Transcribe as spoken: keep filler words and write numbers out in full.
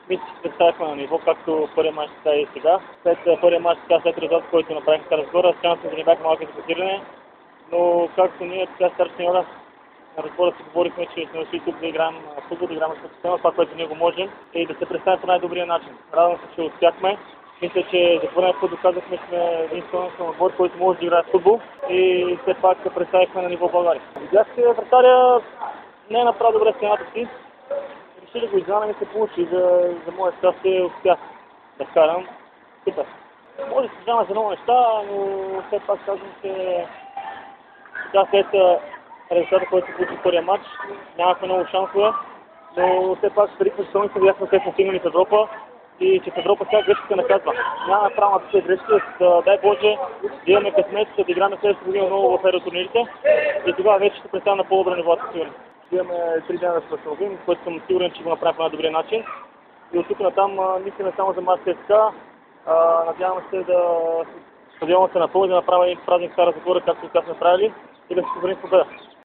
Мисля, че представихме на ниво, както първия мач, така и сега. След първия мач, така след резултат, който направихме Стара Загора, шансовете ни бяха малки за класиране, но както ние, така Стара Сеньора, разбора си говорихме, че сме дошли тук да играем футбол, да играем с това, което ние го можем и да се представим по най-добрия начин. Радвам се, че успяхме. Мисля, че за първи път доказахме, че сме един изпълнителен отбор, който може да играе в футбол и все пак се представихме на ниво България. Видях, че вратаря не е направил добре стената си. Реши да го изгана, ми се получи. За, за моя щастие успях да вкарам. Супер. Може да се взема за много неща, но все пак казвам, че сега след резултата, който се получи в първия матч, нямахме много шансове, но все пак преди сезоните видяхме къде сме стигнали в Европа и че в Европа сега грешките наказва. Няма да правим такива грешки, да, дай Боже да имаме късмет, да играме следващата година много в евротурнирите и тогава вече ще представим на по-добро ниво, сигурно. Имаме три дена да се възстановим, което съм сигурен, че го направим по най-добрия начин. И от тук натам мислиме само за мач ЦСКА. Надяваме се да стадионът се напълни, да направим един празник Стара Загора, както сме правили, и да се поздравим с победа.